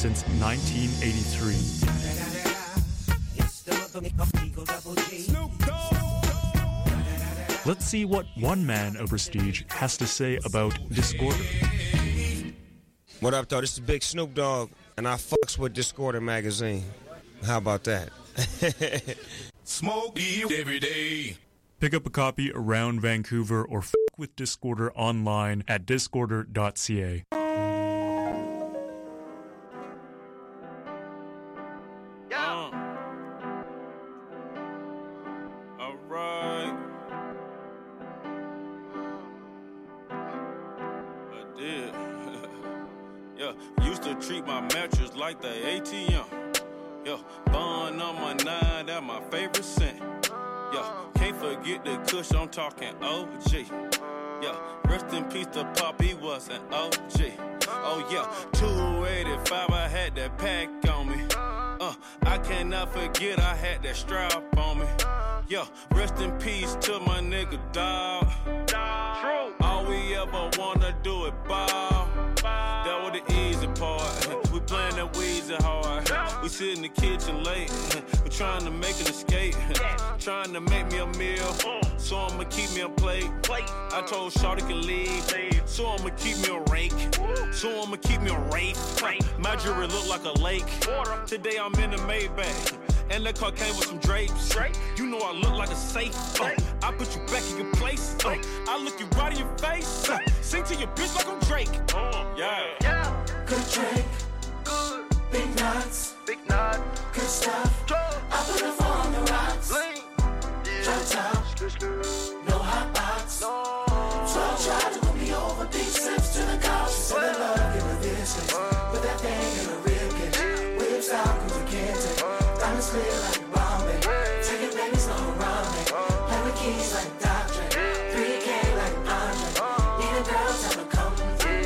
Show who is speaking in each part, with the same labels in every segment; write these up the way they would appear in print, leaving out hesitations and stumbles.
Speaker 1: since 1983. Let's see what one man over Prestige has to say about Disorder.
Speaker 2: What up, though? This is Big Snoop Dogg, and I fucks with Disorder magazine. How about that?
Speaker 3: Smoke you every day.
Speaker 1: Pick up a copy around Vancouver or fuck with Disorder online at disorder.ca.
Speaker 4: Alright. I did. Yeah, used to treat my mattress like the ATM. Yeah, bun number 9, that my favorite scent. Yeah, can't forget the kush, I'm talking OG. Yeah, rest in peace to Pop, he was an OG. Oh yeah, 285, I had that pack on me. I cannot forget I had that strap on me. Yeah, rest in peace to my nigga dog. True. All we ever wanna do is ball. That was the easy part. We playing that Weezy hard. We sit in the kitchen late. We trying to make an escape. Trying to make me a meal. So I'ma keep me a plate. I told Shawty can leave. So I'ma keep me a rake. So I'ma keep me a rake. My jewelry look like a lake. Today I'm in the Maybach. And that car came with some drapes. You know I look like a safe. I put you back in your place. I look you right in your face. Sing to your bitch like I'm Drake. Yeah.
Speaker 5: Good drink. Good. Big nuts. Big nut. Good stuff. I put it on the rocks. Drop top. No hot box. 12 tried to put me over. Big sips to the couch. She said I love you with this. Put that thing in a rib cage. Whips out cause we can't take. Diamonds clear like Bombay. Take it baby slow around me. Play with keys like Dr. 3K like Andre. Need a girl time to come through.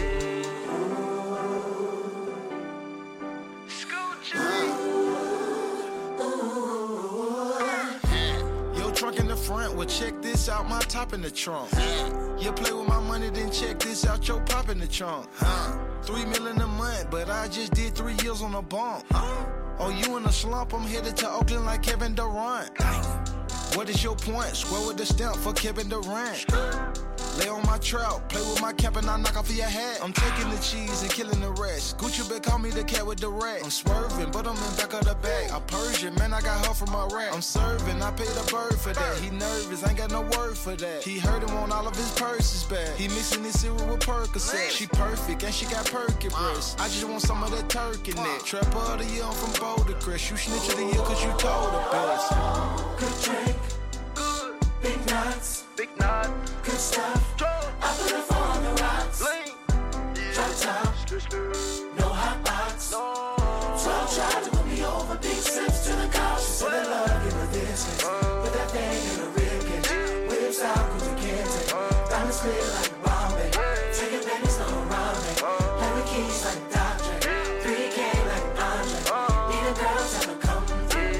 Speaker 6: Yo, trunk in the front, well check this out, my top in the trunk. You play with my money, then check this out, your pop in the trunk. $3 million a month, but I just did 3 years on a bump. Oh, you in a slump, I'm headed to Oakland like Kevin Durant. What is your point? Square with the stamp for Kevin Durant. Lay on my trout, play with my cap and I knock off your hat. I'm taking the cheese and killing the rest. Gucci bet call me the cat with the rat. I'm swerving, but I'm in back of the bag. I'm Persian, man, I got her from Iraq. I'm serving, I paid a bird for that. He nervous, ain't got no word for that. He heard him on all of his purses back. He mixing his cereal with Percocet. She perfect and she got perky breasts. I just want some of that turkey neck. Trapper of the year, I'm from Boulder Crest. You snitch of the year cause you told the best.
Speaker 5: Good drink. Good. Big nuts. Big nut. Good stuff. I put it on the rocks. Drop top. No hot box. 12 tried to put me over. Big sips to the couch. She said I love you with this. Put that thing in a rib cage. Whips out cause we can't take. Diamonds clear like Bombay. Take it baby slow around me. Play with keys like Dr. 3K like Andre. Need a girl time to come through.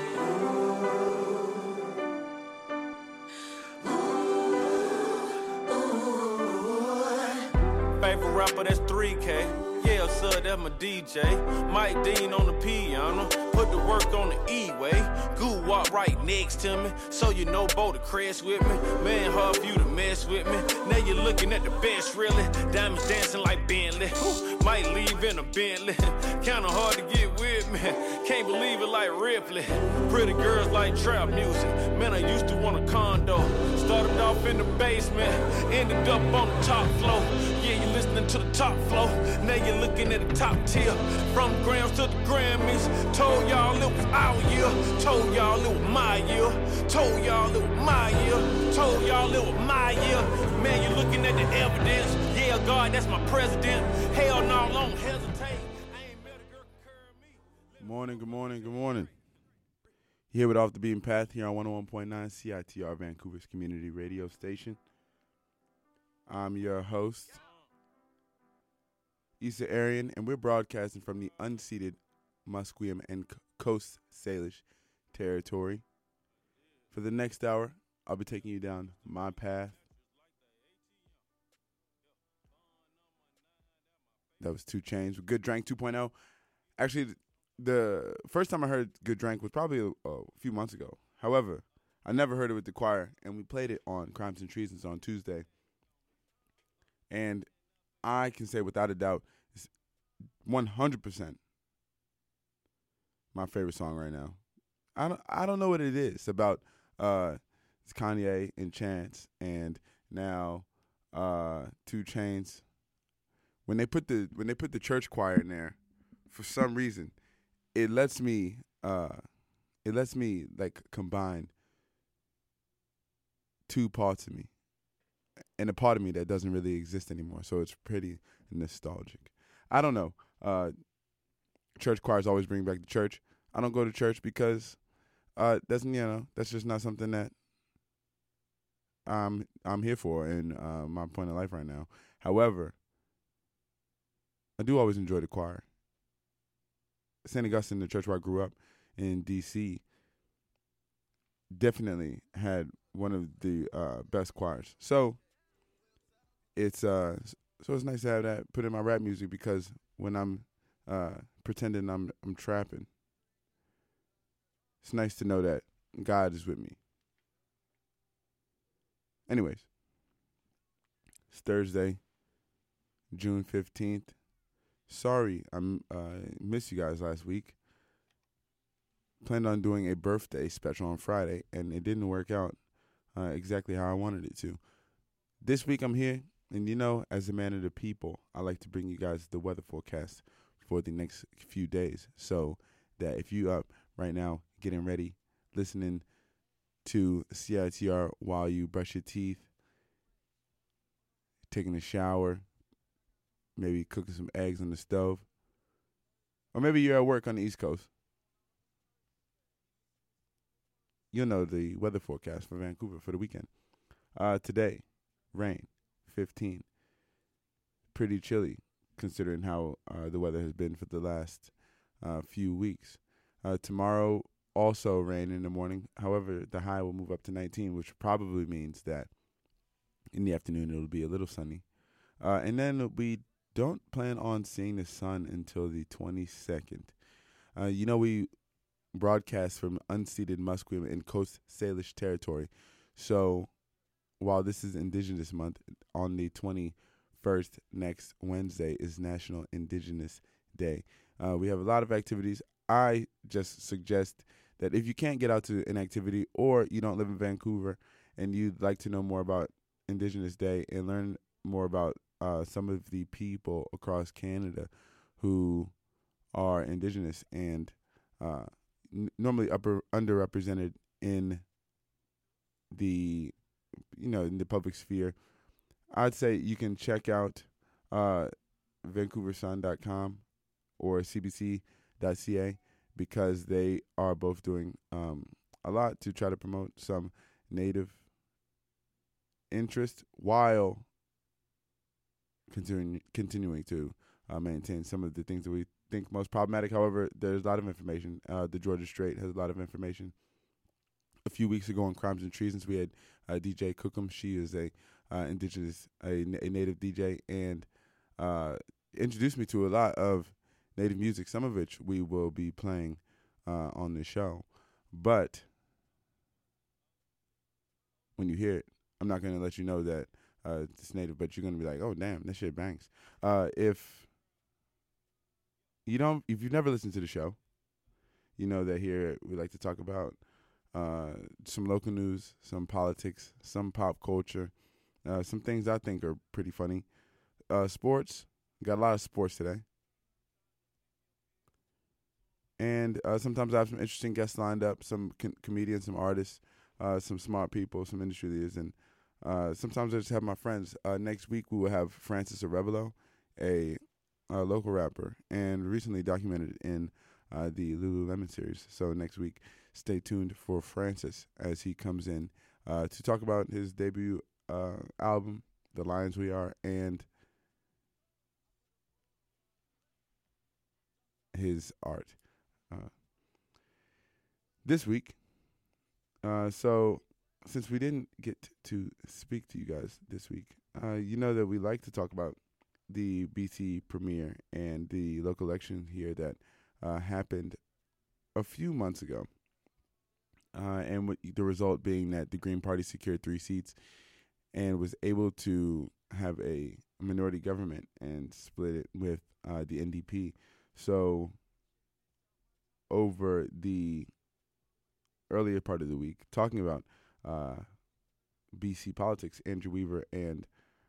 Speaker 4: Favorite rapper, that's 3K. Yeah, sir, that's my DJ. Mike Dean on the piano. Put the work on the E-way. Goo walk right next to me. So you know Bo the crest with me. Man, hard for you to mess with me. Now you're looking at the best, really. Diamonds dancing like Bentley. Might leave in a Bentley. Kinda hard to get with me. Can't believe it like Ripley. Pretty girls like trap music. Man, I used to want a condo. Started off in the basement. Ended up on the top floor. Yeah, you listening to the top floor. Now you're looking at the top tier. From Grams to the Grammys. Told y'all it was our year. Told y'all it was my year. Told y'all it was my year. Told y'all it was my year. Man, you're looking at the evidence. Yeah, God, that's my president. Hell no, I don't hesitate. I ain't met a girl concur me.
Speaker 7: Good morning. Here with Off the Beaten Path here on 101.9 CITR Vancouver's community radio station. I'm your host, Issa Arian, and we're broadcasting from the unceded Musqueam and Coast Salish territory. For the next hour, I'll be taking you down my path. That was 2 Chainz with Good Drank 2.0. Actually, the first time I heard Good Drank was probably a few months ago. However, I never heard it with the choir, and we played it on Crimes and Treasons on Tuesday. And I can say without a doubt, it's 100% my favorite song right now. I don't know what it is about. It's Kanye and Chance, and now 2 Chainz. When they put the church choir in there, for some reason, it lets me like combine 2 parts of me, and a part of me that doesn't really exist anymore. So it's pretty nostalgic. I don't know. Church choirs always bring back the church. I don't go to church because that's just not something that I'm here for in my point of life right now. However, I do always enjoy the choir. St. Augustine, the church where I grew up in D.C., definitely had one of the best choirs. So it's nice to have that put in my rap music, because when I'm pretending I'm trapping, it's nice to know that God is with me. Anyways, it's Thursday, June 15th. Sorry, I missed you guys last week. Planned on doing a birthday special on Friday, and it didn't work out exactly how I wanted it to. This week I'm here, and as a man of the people, I like to bring you guys the weather forecast for the next few days, so that if you up right now, getting ready, listening to CITR while you brush your teeth, taking a shower, maybe cooking some eggs on the stove, or maybe you're at work on the East Coast, you'll know the weather forecast for Vancouver for the weekend. Today, rain, 15. Pretty chilly considering how the weather has been for the last few weeks. Tomorrow, also rain in the morning. However, the high will move up to 19, which probably means that in the afternoon it'll be a little sunny. And then we don't plan on seeing the sun until the 22nd. We broadcast from unceded Musqueam and Coast Salish territory. So while this is Indigenous Month, on the 21st, next Wednesday, is National Indigenous Day. We have a lot of activities. I just suggest that if you can't get out to an activity, or you don't live in Vancouver and you'd like to know more about Indigenous Day and learn more about some of the people across Canada who are Indigenous and normally underrepresented in the in the public sphere, I'd say you can check out VancouverSun.com or CBC.ca, because they are both doing a lot to try to promote some Native interest while continuing to maintain some of the things that we think most problematic. However, there's a lot of information. The Georgia Strait has a lot of information. A few weeks ago on Crimes and Treasons, we had DJ Cookham. She is a Native DJ, and introduced me to a lot of Native music, some of which we will be playing on the show. But when you hear it, I'm not going to let you know that it's Native, but you're going to be like, oh, damn, that shit bangs. If you've never listened to the show, you know that here we like to talk about some local news, some politics, some pop culture, some things I think are pretty funny. Sports, got a lot of sports today. And sometimes I have some interesting guests lined up, some comedians, some artists, some smart people, some industry leaders, and sometimes I just have my friends. Next week we will have Francis Arevalo, a local rapper, and recently documented in the Lululemon series. So next week, stay tuned for Francis as he comes in to talk about his debut album, The Lions We Are, and his art. This week, so since we didn't get to speak to you guys this week, you know that we like to talk about the BC premiere and the local election here that happened a few months ago, and the result being that the Green Party secured 3 seats and was able to have a minority government and split it with the NDP. So over the earlier part of the week, talking about BC politics, Andrew Weaver and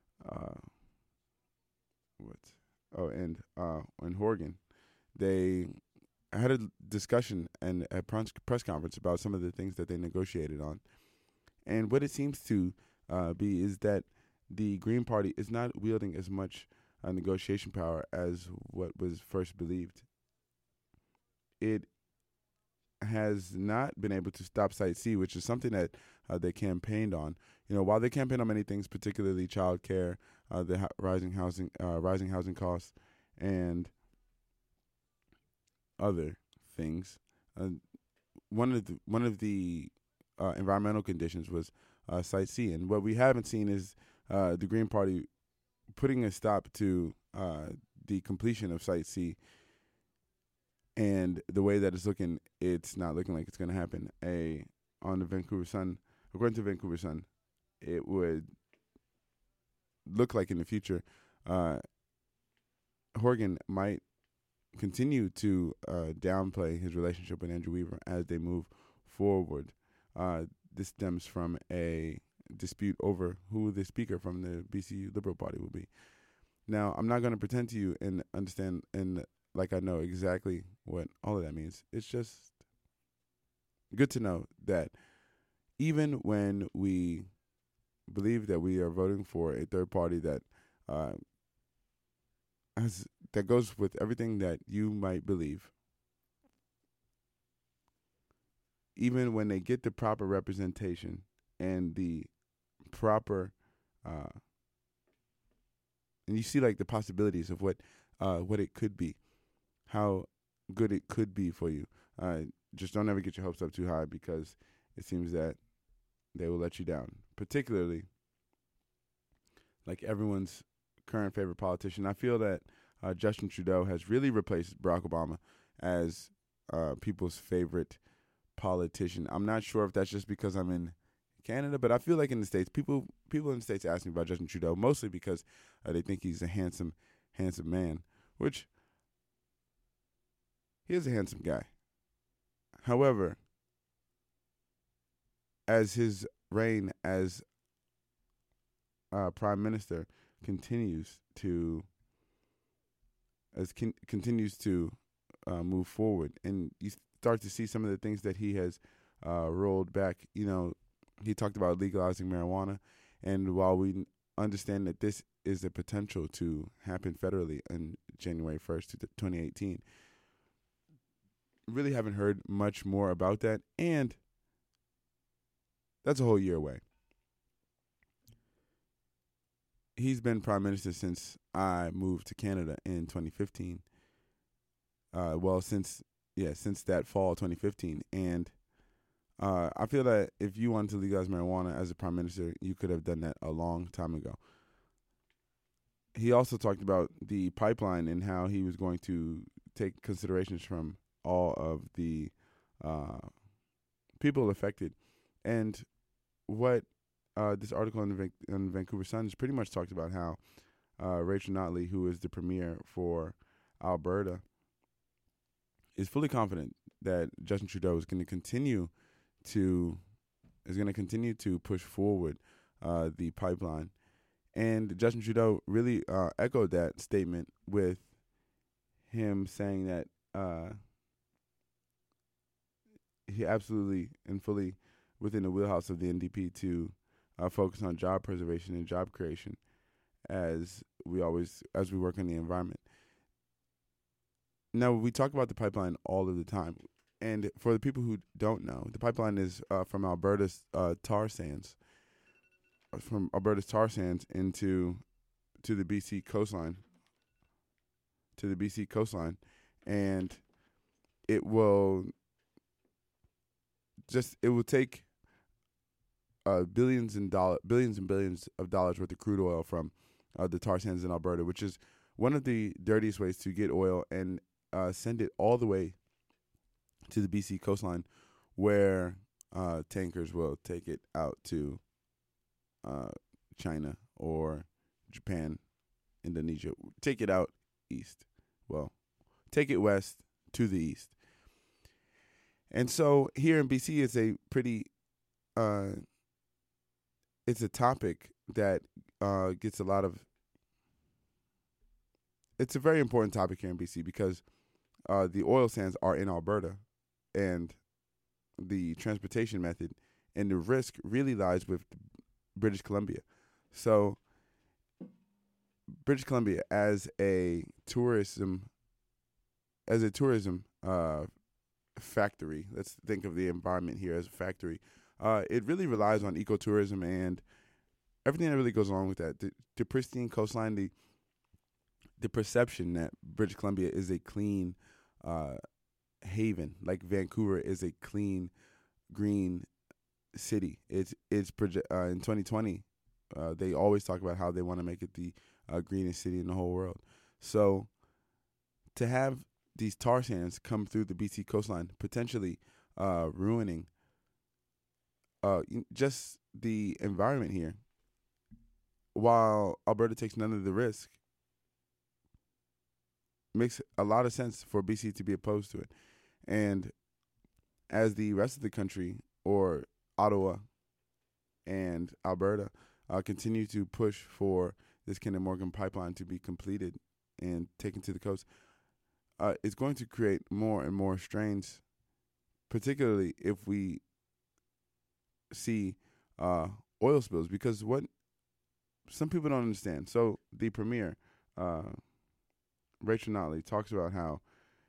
Speaker 7: Horgan, they had a discussion and a press conference about some of the things that they negotiated on. And what it seems to be is that the Green Party is not wielding as much negotiation power as what was first believed. It has not been able to stop Site C, which is something that they campaigned on. You know, while they campaigned on many things, particularly child care, the rising housing costs, and other things. One of the environmental conditions was Site C, and what we haven't seen is the Green Party putting a stop to the completion of Site C. And the way that it's looking, it's not looking like it's going to happen. On the Vancouver Sun, according to Vancouver Sun, it would look like in the future, Horgan might continue to downplay his relationship with Andrew Weaver as they move forward. This stems from a dispute over who the speaker from the BC Liberal Party will be. Now, I'm not going to pretend to you and understand and like I know exactly what all of that means. It's just good to know that even when we believe that we are voting for a third party that that goes with everything that you might believe, even when they get the proper representation and the proper and you see like the possibilities of what it could be, how good it could be for you. Just don't ever get your hopes up too high, because it seems that they will let you down. Particularly, like everyone's current favorite politician. I feel that Justin Trudeau has really replaced Barack Obama as people's favorite politician. I'm not sure if that's just because I'm in Canada, but I feel like in the States, people in the States ask me about Justin Trudeau, mostly because they think he's a handsome man, which he is a handsome guy. However, as his reign as prime minister continues to move forward, and you start to see some of the things that he has rolled back. You know, he talked about legalizing marijuana, and while we understand that this is a potential to happen federally on January 1st, 2018, really haven't heard much more about that, and that's a whole year away. He's been prime minister since I moved to Canada in 2015. Since that fall 2015, and I feel that if you wanted to legalize marijuana as a prime minister, you could have done that a long time ago. He also talked about the pipeline and how he was going to take considerations from all of the people affected. And what this article in the Vancouver Sun has pretty much talked about how Rachel Notley, who is the premier for Alberta, is fully confident that Justin Trudeau is going to continue to push forward the pipeline. And Justin Trudeau really echoed that statement with him saying that he absolutely and fully within the wheelhouse of the NDP to focus on job preservation and job creation as we work on the environment. Now, we talk about the pipeline all of the time. And for the people who don't know, the pipeline is from Alberta's tar sands. From Alberta's tar sands to the BC coastline. And it will take billions and billions of dollars worth of crude oil from the tar sands in Alberta, which is one of the dirtiest ways to get oil, and send it all the way to the BC coastline, where tankers will take it out to China or Japan, Indonesia. Take it out east. Well, take it west to the east. And so here in BC, it's a pretty, it's a topic that gets a lot of, it's a very important topic here in BC because the oil sands are in Alberta, and the transportation method and the risk really lies with British Columbia. So British Columbia as a tourism factory, let's think of the environment here as a factory. It really relies on ecotourism and everything that really goes along with that. The pristine coastline, the perception that British Columbia is a clean haven, like Vancouver is a clean, green city. It's in 2020, they always talk about how they want to make it the greenest city in the whole world. So to have these tar sands come through the BC coastline, potentially ruining just the environment here, while Alberta takes none of the risk, makes a lot of sense for BC to be opposed to it. And as the rest of the country, or Ottawa and Alberta, continue to push for this Kinder Morgan pipeline to be completed and taken to the coast, it's going to create more and more strains, particularly if we see oil spills. Because what some people don't understand, so the premier, Rachel Notley, talks about how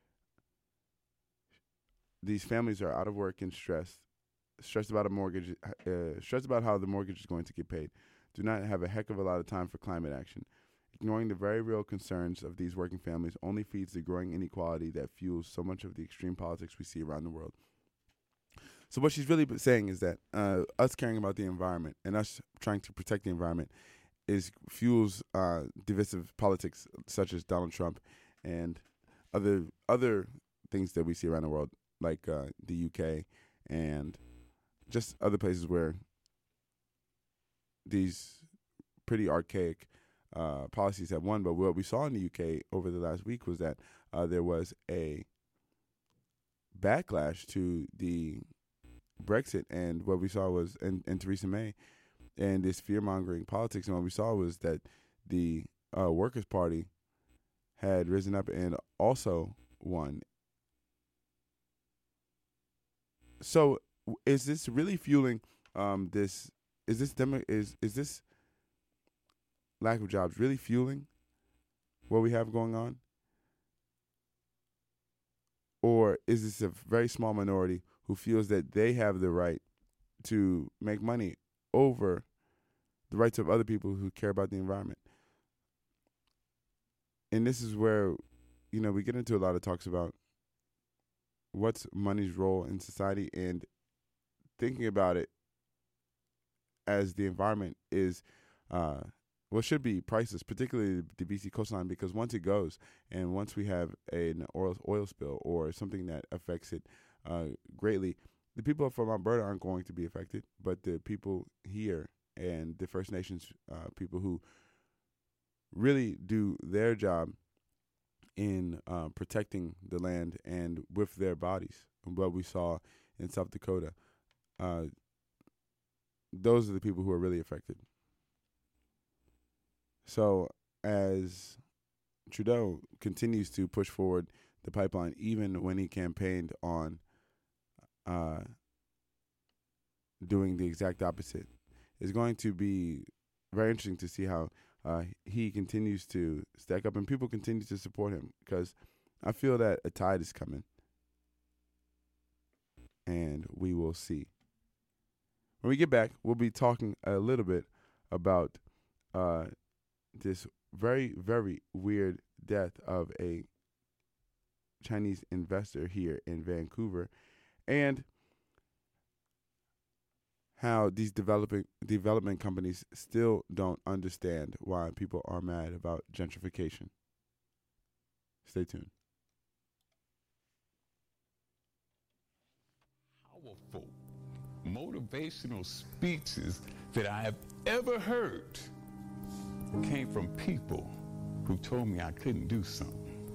Speaker 7: these families are out of work and stressed about a mortgage, stressed about how the mortgage is going to get paid, do not have a heck of a lot of time for climate action. Ignoring the very real concerns of these working families only feeds the growing inequality that fuels so much of the extreme politics we see around the world. So what she's really saying is that us caring about the environment and us trying to protect the environment fuels divisive politics such as Donald Trump and other things that we see around the world, like the UK and just other places where these pretty archaic policies have won. But what we saw in the UK over the last week was that there was a backlash to the Brexit, and what we saw was, and Theresa May, and this fear-mongering politics, and what we saw was that the Workers' Party had risen up and also won. So is this really fueling this? Is this lack of jobs really fueling what we have going on? Or is this a very small minority who feels that they have the right to make money over the rights of other people who care about the environment? And this is where, we get into a lot of talks about what's money's role in society, and thinking about it as the environment is should be priceless, particularly the BC coastline, because once it goes, and once we have an oil spill or something that affects it greatly, the people from Alberta aren't going to be affected, but the people here and the First Nations people who really do their job in protecting the land and with their bodies, what we saw in South Dakota, those are the people who are really affected. So as Trudeau continues to push forward the pipeline, even when he campaigned on doing the exact opposite, it's going to be very interesting to see how he continues to stack up and people continue to support him, because I feel that a tide is coming, and we will see. When we get back, we'll be talking a little bit about this very, very weird death of a Chinese investor here in Vancouver, and how these development companies still don't understand why people are mad about gentrification. Stay tuned.
Speaker 3: powerful motivational speeches that I have ever heard came from people who told me I couldn't do something.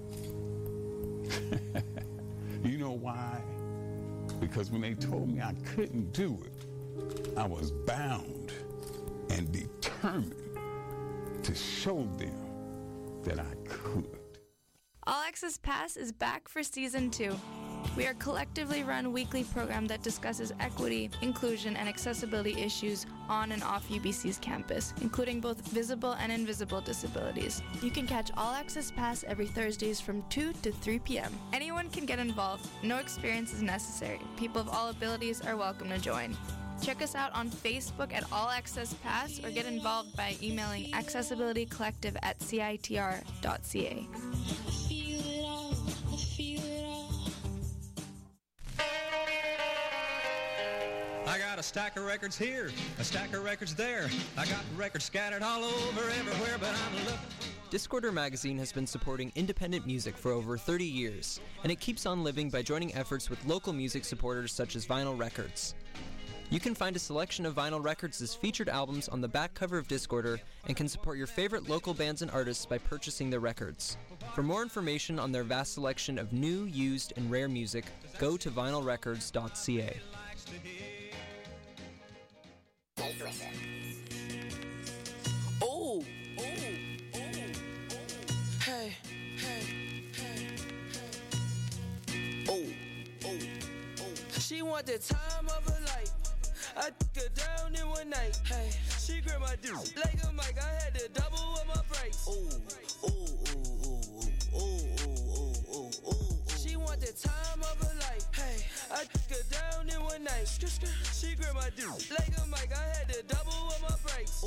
Speaker 3: You know why? Because when they told me I couldn't do it, I was bound and determined to show them that I could.
Speaker 8: All Access Pass is back for Season 2. We are a collectively run weekly program that discusses equity, inclusion, and accessibility issues on and off UBC's campus, including both visible and invisible disabilities. You can catch All Access Pass every Thursdays from 2 to 3 p.m. Anyone can get involved. No experience is necessary. People of all abilities are welcome to join. Check us out on Facebook at All Access Pass or get involved by emailing accessibilitycollective@citr.ca.
Speaker 9: I got a stack of records here, a stack of records there. I got records scattered all over everywhere, but I'm looking.
Speaker 10: Discorder Magazine has been supporting independent music for over 30 years, and it keeps on living by joining efforts with local music supporters such as Vinyl Records. You can find a selection of Vinyl Records' featured albums on the back cover of Discorder and can support your favorite local bands and artists by purchasing their records. For more information on their vast selection of new, used, and rare music, go to vinylrecords.ca.
Speaker 5: Oh, hey, hey, hey, hey. Oh, she want the time of her life. I took her down in one night. Hey, she grabbed my dick like a mic. I had to double up my price. She want the time of her life. Hey, I took her down in one night. She grabbed my dick like a mic. I had to double up my price.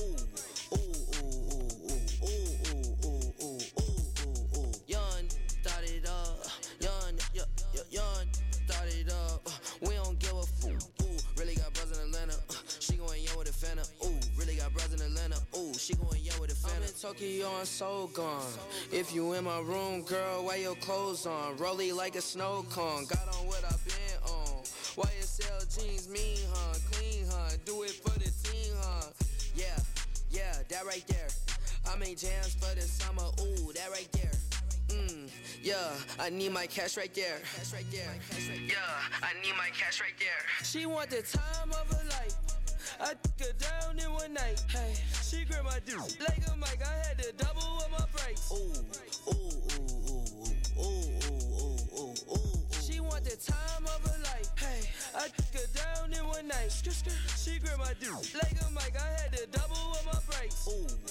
Speaker 5: Young, thought it up. Young, thought it up. We don't give a fool. Really got bros in Atlanta. She going young with a Fanta. Really got bros in Atlanta. She going young with a Fanta. I'm in Tokyo, I'm so gone. If you in my room, girl, why your clothes on? Rolly like a snow cone. Got on what I been on. YSL jeans, mean, huh? Clean, huh? Do it for the team, huh? Yeah, that right there. I make jams for the summer. That right there. Yeah, I need my cash right there. Yeah, I need my cash right there. She want the time of her life. I took her down in one night. Hey, she grabbed my dick like a mic. I had to double up my price. She want the time of her life. Hey, I took her down in one night. She grabbed my dick like a mic. I had to double up my price.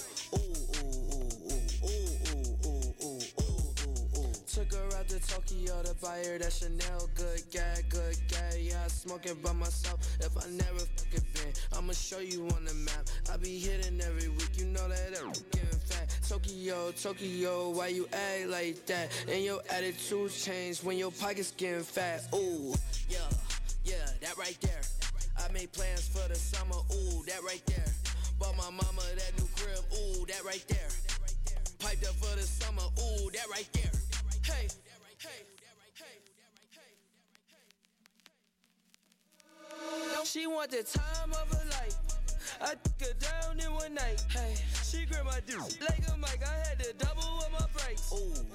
Speaker 5: Took her out to Tokyo to buy her that Chanel. Good guy, yeah, I smoke it by myself. If I never fucking been, I'ma show you on the map. I be hitting every week, you know that I'm getting fat. Tokyo, why you act like that? And your attitude changed when your pockets getting fat. Yeah, that right there. I made plans for the summer, that right there. Bought my mama that new crib, that right there. Piped up for the summer, that right there. Hey. She want the time of her life. I took her down in one night. Hey, she grabbed my dick like a mic. I had to double up my price.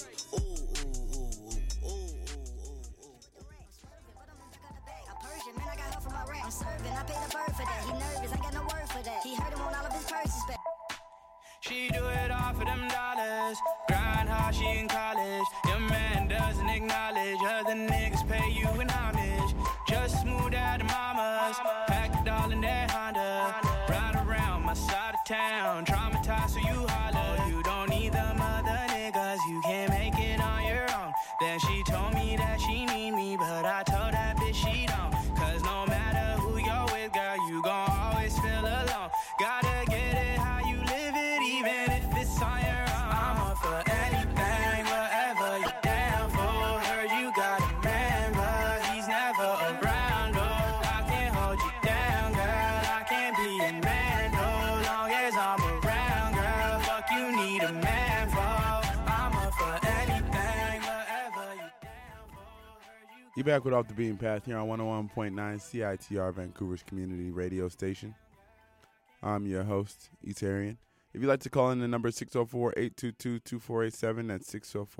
Speaker 11: Man, I got help from my rap. I'm serving, I paid a bird for that. He nervous, I got no word for that. He heard him on all of his purses back.
Speaker 12: She do it all for them dollars. Grind hard, she in college. Your man doesn't acknowledge. Other niggas pay you in homage. Just smooth out the mamas. Packed it all in that Honda. Ride around my side of town. Traumatized, so you holler. You don't need them other niggas. You can't make it on your own. Then she told me that she need me, but I told that bitch she don't. Cause no matter who you're with, girl, you gon' always feel alone. Gotta get it how you live it, even if it's on your own. I'm up for anything, whatever you're down for. Heard you got a man, but he's never around. Oh, I can't hold you down, girl. I can't be a man, no. Long as I'm around, girl. Fuck you need a man for. I'm up for anything, whatever you're down for. Heard you
Speaker 7: You back with Off the Beaten Path here on 101.9 CITR, Vancouver's community radio station. I'm your host, Etarian. If you'd like to call in, the number is 604-822-2487. That's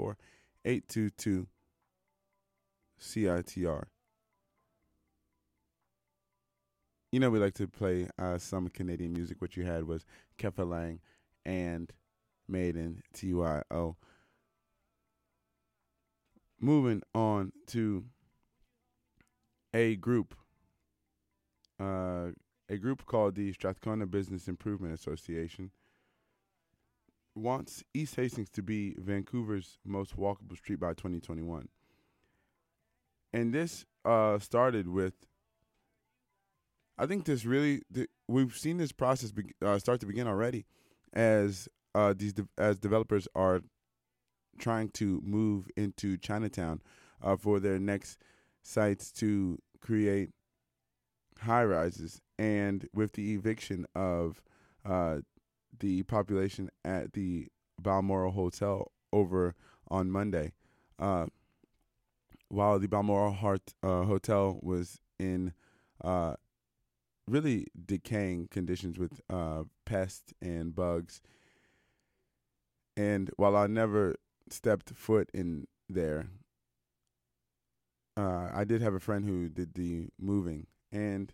Speaker 7: 604-822-CITR. You know we like to play some Canadian music. What you had was Kefa Lang and Maiden TYO. Moving on to a group called the Strathcona Business Improvement Association wants East Hastings to be Vancouver's most walkable street by 2021. And this started with, I think this really, we've seen this process start to begin already as as developers are trying to move into Chinatown for their next sites to create high-rises. And with the eviction of the population at the Balmoral Hotel over on Monday, while the Balmoral Hotel was in really decaying conditions with pests and bugs. And while I never stepped foot in there, I did have a friend who did the moving, and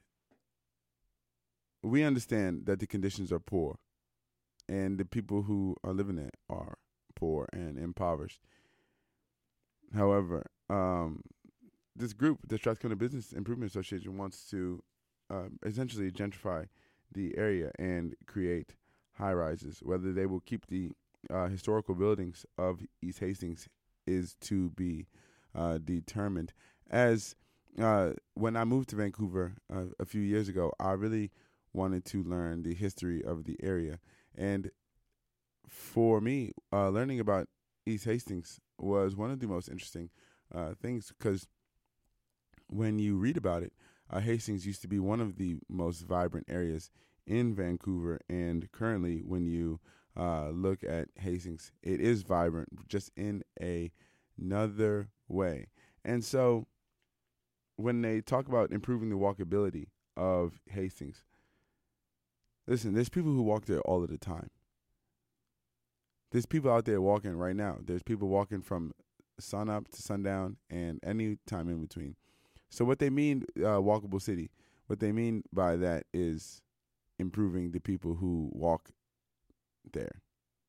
Speaker 7: we understand that the conditions are poor, and the people who are living there are poor and impoverished. However, this group, the Strathcona Business Improvement Association, wants to essentially gentrify the area and create high-rises. Whether they will keep the historical buildings of East Hastings is to be determined. As when I moved to Vancouver a few years ago, I really wanted to learn the history of the area. And for me, learning about East Hastings was one of the most interesting things, because when you read about it, Hastings used to be one of the most vibrant areas in Vancouver. And currently, when you look at Hastings, it is vibrant, just in another way. And so when they talk about improving the walkability of Hastings, listen, there's people who walk there all of the time. There's people out there walking right now. There's people walking from sun up to sundown and any time in between. So what they mean, walkable city, what they mean by that is improving the people who walk there.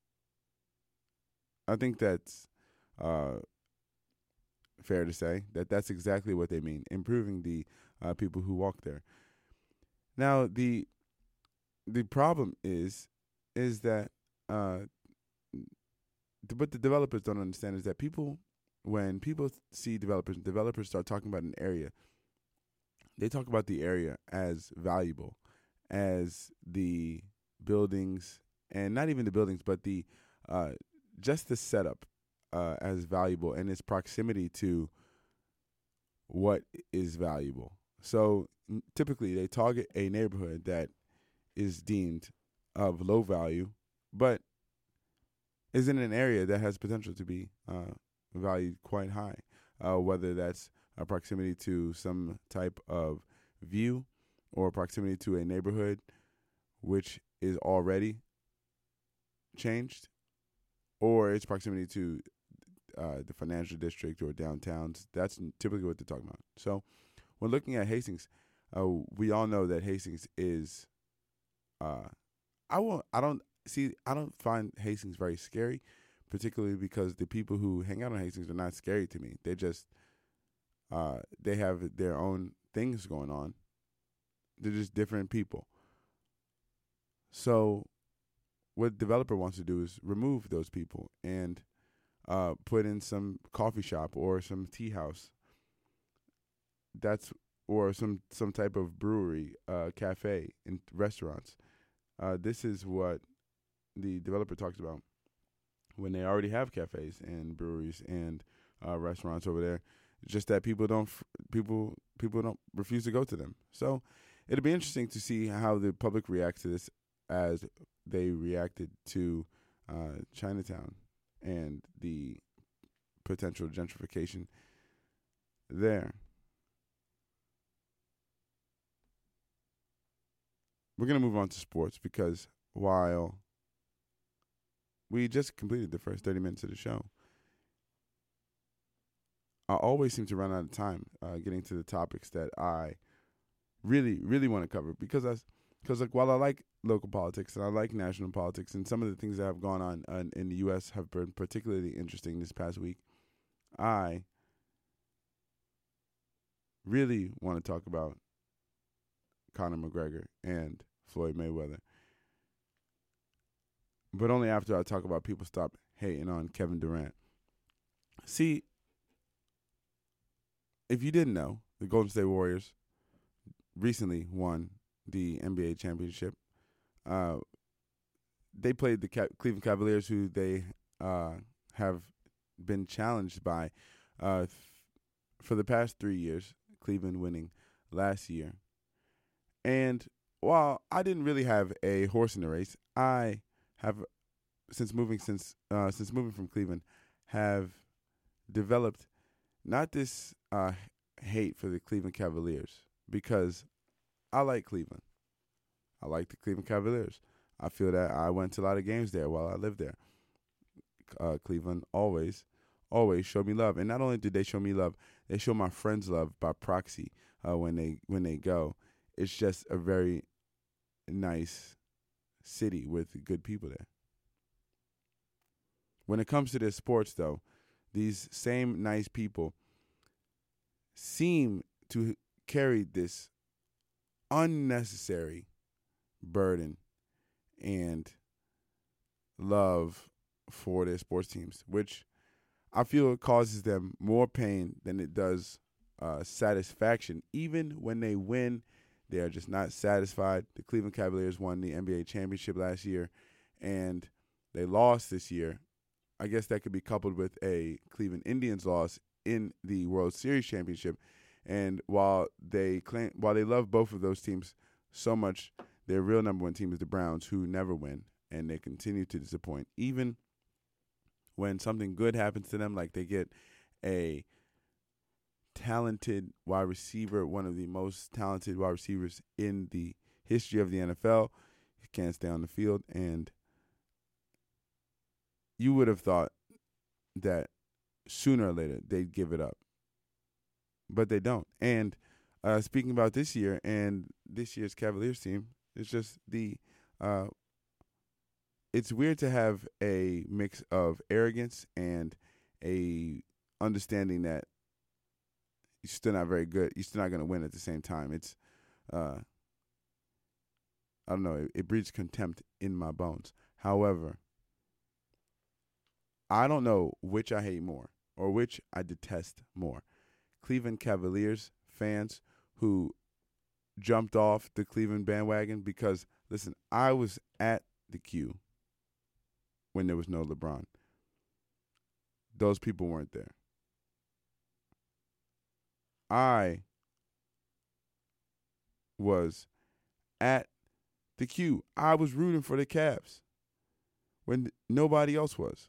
Speaker 7: I think that's fair to say that that's exactly what they mean, improving the people who walk there. Now, the problem is that what the developers don't understand is that when people see developers start talking about an area, they talk about the area as valuable, as the buildings, and not even the buildings, but the just the setup as valuable, and its proximity to what is valuable. So typically they target a neighborhood that is deemed of low value, but is in an area that has potential to be valued quite high, whether that's a proximity to some type of view or proximity to a neighborhood which is already changed, or its proximity to the financial district or downtowns. That's typically what they're talking about. So when looking at Hastings, we all know that Hastings is I don't find Hastings very scary, particularly because the people who hang out on Hastings are not scary to me. They just they have their own things going on. They're just different people. So what the developer wants to do is remove those people and put in some coffee shop or some tea house. Or some type of brewery, cafe, and restaurants. This is what the developer talks about when they already have cafes and breweries and restaurants over there. Just that people don't refuse to go to them. So it'll be interesting to see how the public reacts to this, as they reacted to Chinatown and the potential gentrification there. We're going to move on to sports because while we just completed the first 30 minutes of the show, I always seem to run out of time getting to the topics that I really, really want to cover because while I like local politics and I like national politics and some of the things that have gone on in the U.S. have been particularly interesting this past week, I really want to talk about Conor McGregor and Floyd Mayweather. But only after I talk about people stop hating on Kevin Durant. See, if you didn't know, the Golden State Warriors recently won the NBA championship. They played the Cleveland Cavaliers, who they have been challenged by for the past 3 years, Cleveland winning last year. And while I didn't really have a horse in the race, I have, since moving from Cleveland, have developed not this hate for the Cleveland Cavaliers because I like Cleveland. I like the Cleveland Cavaliers. I feel that I went to a lot of games there while I lived there. Cleveland always showed me love, and not only did they show me love, they show my friends love by proxy when they go. It's just a very nice city with good people there. When it comes to their sports, though, these same nice people seem to carry this unnecessary burden and love for their sports teams, which I feel causes them more pain than it does satisfaction. Even when they win, they are just not satisfied. The Cleveland Cavaliers won the NBA championship last year, and they lost this year. I guess that could be coupled with a Cleveland Indians loss in the World Series championship. And while they love both of those teams so much, their real number one team is the Browns, who never win, and they continue to disappoint. Even when something good happens to them, like they get a talented wide receiver, one of the most talented wide receivers in the history of the NFL, he can't stay on the field, and you would have thought that sooner or later they'd give it up. But they don't. And speaking about this year and this year's Cavaliers team, it's just it's weird to have a mix of arrogance and a understanding that you're still not very good. You're still not going to win at the same time. It's, I don't know, it breeds contempt in my bones. However, I don't know which I hate more or which I detest more. Cleveland Cavaliers fans who jumped off the Cleveland bandwagon because, listen, I was at the Q when there was no LeBron. Those people weren't there. I was at the Q. I was rooting for the Cavs when nobody else was.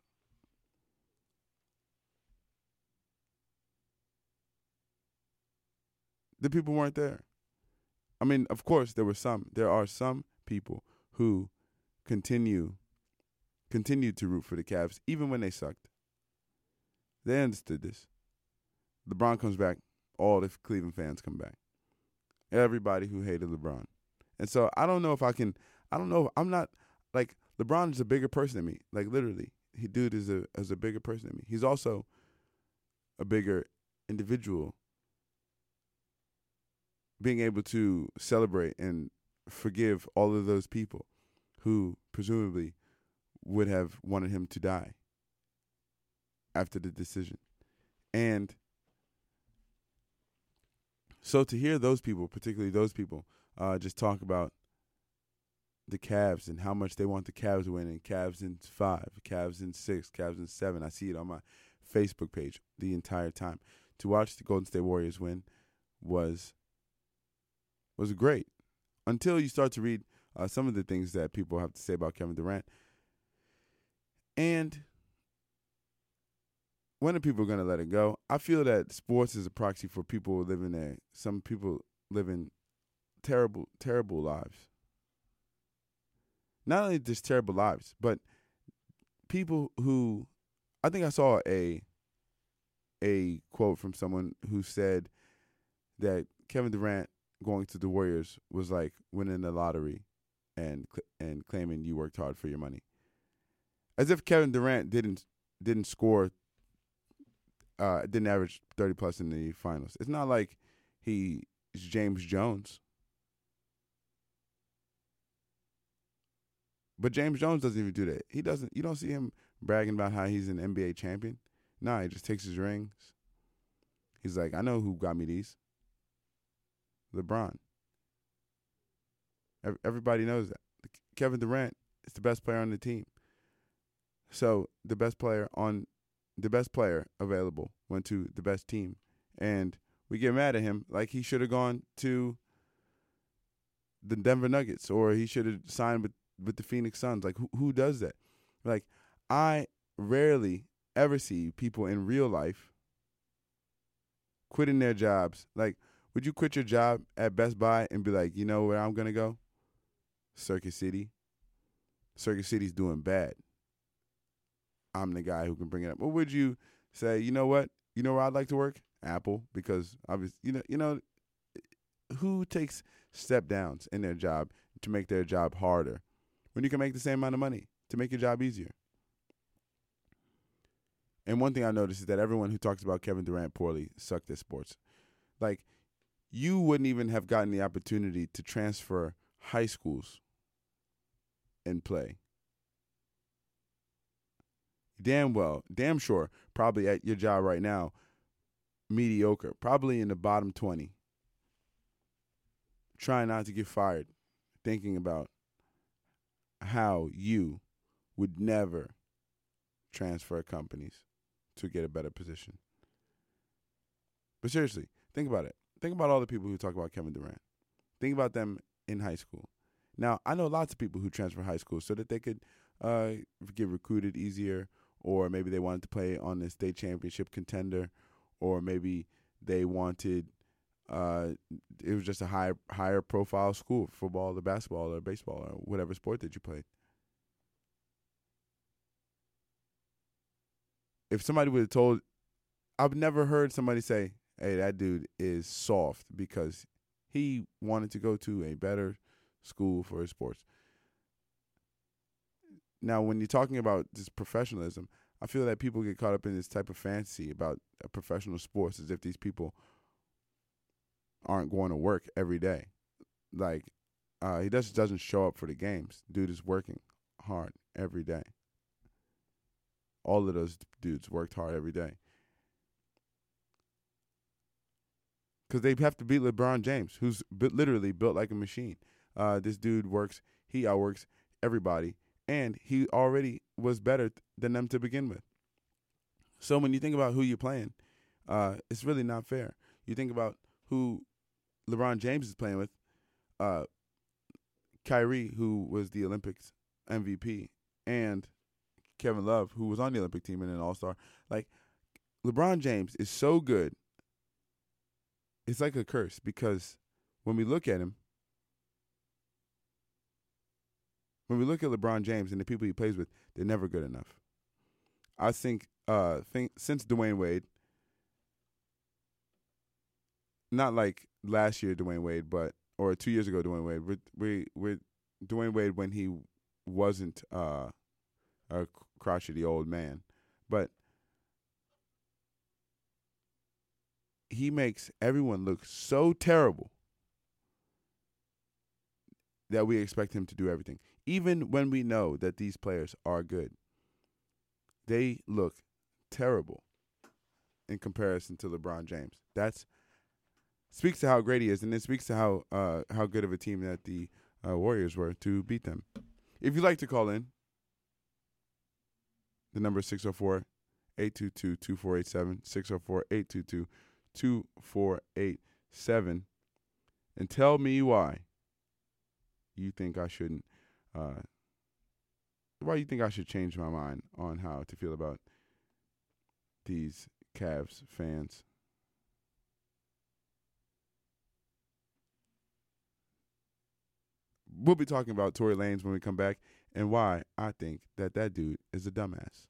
Speaker 7: The people weren't there. I mean, of course, there are some people who continued to root for the Cavs, even when they sucked. They understood this. LeBron comes back, all the Cleveland fans come back. Everybody who hated LeBron. And so I'm not, like, LeBron is a bigger person than me. Like, literally, dude is a bigger person than me. He's also a bigger individual. Being able to celebrate and forgive all of those people who presumably would have wanted him to die after the decision. And so to hear those people, particularly those people, just talk about the Cavs and how much they want the Cavs to win, and Cavs in 5, Cavs in 6, Cavs in 7. I see it on my Facebook page the entire time. To watch the Golden State Warriors win was great until you start to read some of the things that people have to say about Kevin Durant. And when are people going to let it go? I feel that sports is a proxy for people living there. Some people living terrible, terrible lives. Not only just terrible lives, but people who, I think I saw a quote from someone who said that Kevin Durant going to the Warriors was like winning the lottery and claiming you worked hard for your money. As if Kevin Durant didn't score, didn't average 30 plus in the finals. It's not like he's James Jones. But James Jones doesn't even do that. He doesn't. You don't see him bragging about how he's an NBA champion. Nah, he just takes his rings. He's like, I know who got me these. LeBron. Everybody knows that. Kevin Durant is the best player on the team. So the best player available went to the best team, and we get mad at him like he should have gone to the Denver Nuggets or he should have signed with the Phoenix Suns. Like who does that? Like I rarely ever see people in real life quitting their jobs. Like, would you quit your job at Best Buy and be like, you know where I'm gonna go? Circuit City. Circuit City's doing bad. I'm the guy who can bring it up. Or would you say, you know what? You know where I'd like to work? Apple, because obviously, you know, who takes step downs in their job to make their job harder when you can make the same amount of money to make your job easier? And one thing I noticed is that everyone who talks about Kevin Durant poorly sucked at sports. Like, you wouldn't even have gotten the opportunity to transfer high schools and play. Damn sure, probably at your job right now, mediocre, probably in the bottom 20. Trying not to get fired, thinking about how you would never transfer companies to get a better position. But seriously, think about it. Think about all the people who talk about Kevin Durant. Think about them in high school. Now, I know lots of people who transfer high school so that they could get recruited easier, or maybe they wanted to play on the state championship contender, or maybe they wanted it was just a higher profile school, football or basketball or baseball or whatever sport that you played. If somebody would have told, I've never heard somebody say, hey, that dude is soft because he wanted to go to a better school for his sports. Now, when you're talking about this professionalism, I feel that people get caught up in this type of fantasy about professional sports as if these people aren't going to work every day. Like, he just doesn't show up for the games. Dude is working hard every day. All of those dudes worked hard every day. Because they have to beat LeBron James, who's literally built like a machine. This dude he outworks everybody, and he already was better than them to begin with. So when you think about who you're playing, it's really not fair. You think about who LeBron James is playing with, Kyrie, who was the Olympics MVP, and Kevin Love, who was on the Olympic team and an all-star. Like, LeBron James is so good. It's like a curse, because when we look at him, when we look at LeBron James and the people he plays with, they're never good enough. I think since Dwayne Wade, not like last year Dwayne Wade, or 2 years ago Dwayne Wade, with Dwayne Wade when he wasn't a crotchety old man, but he makes everyone look so terrible that we expect him to do everything. Even when we know that these players are good, they look terrible in comparison to LeBron James. That speaks to how great he is, and it speaks to how good of a team that the Warriors were to beat them. If you'd like to call in, the number is 604-822-2487, 604-822-2487, and tell me why you think I shouldn't, why you think I should change my mind on how to feel about these Cavs fans. We'll be talking about Tory Lanez when we come back and why I think that dude is a dumbass.